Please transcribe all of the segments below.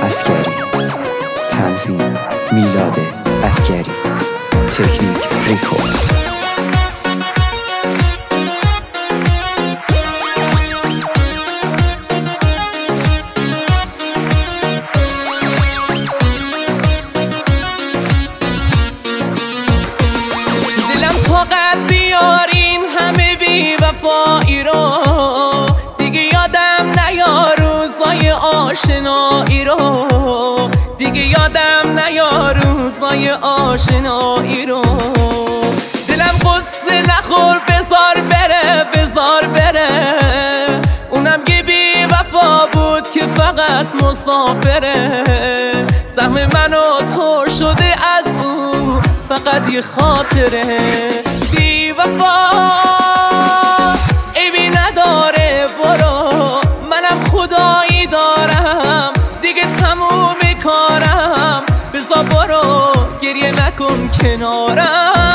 عسکری. تنظیم میلاد عسکری. تکنیک ریکورد. بیارین همه بی وفایی رو، دیگه یادم نیا روزای آشنایی رو، دیگه یادم نیا روزای آشنایی رو. دلم قصه نخور، بذار بره بذار بره، اونم که بی وفا بود که فقط مسافره. سهم من و تو شده از او فقط یه خاطره. بی وفا عیبی نداره، برو منم خدایی دارم، دیگه تموم کارم، بذار برو گریه نکن کنارم.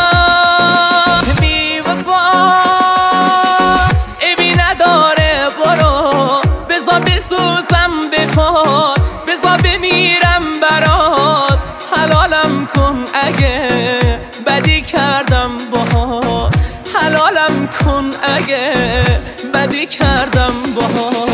بی وفا عیبی نداره، برو بذار بسوزم به پات، بذار بمیرم برات، حلالم کن اگه بدی کردم باهات، حلالم کن اگه بدی کردم باهات.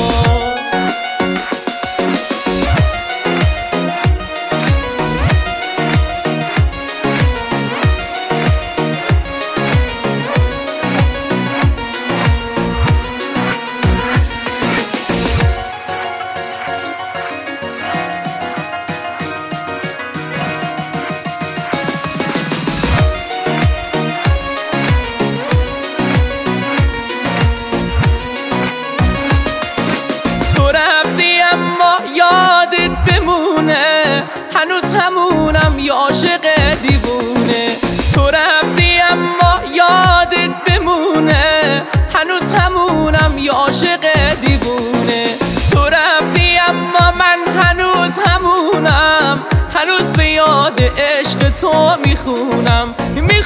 یادت بمونه، هنوز همونم یه عاشق دیوونه. تو رفتی اما یادت بمونه، هنوز همونم یه عاشق دیوونه. تو رفتی اما من هنوز همونم، هنوز به یاد عشق تو میخونم.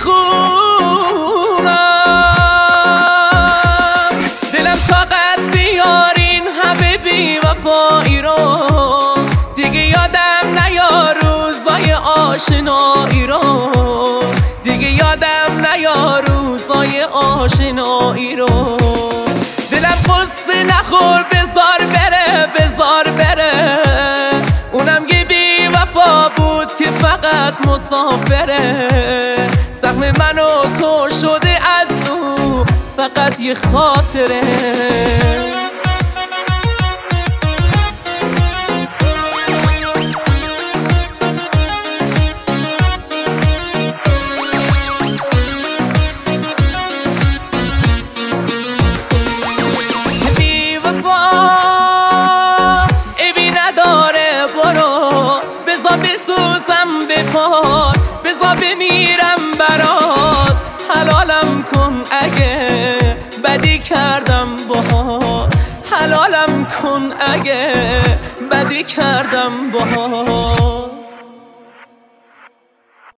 دلم طاقت بیارین همه بی وفایی رو، دیگه یادم نیا روزای آشنایی رو، دیگه یادم نیا روزای آشنایی رو. دلم قصه نخور، بذار بره بذار بره، اونم یه بی وفا بود که فقط مسافره. سهم من و تو شده از او فقط یه خاطره. بسوزم به پات، بذار بمیرم برات، حلالم کن اگه بدی کردم باهات، حلالم کن اگه بدی کردم باهات.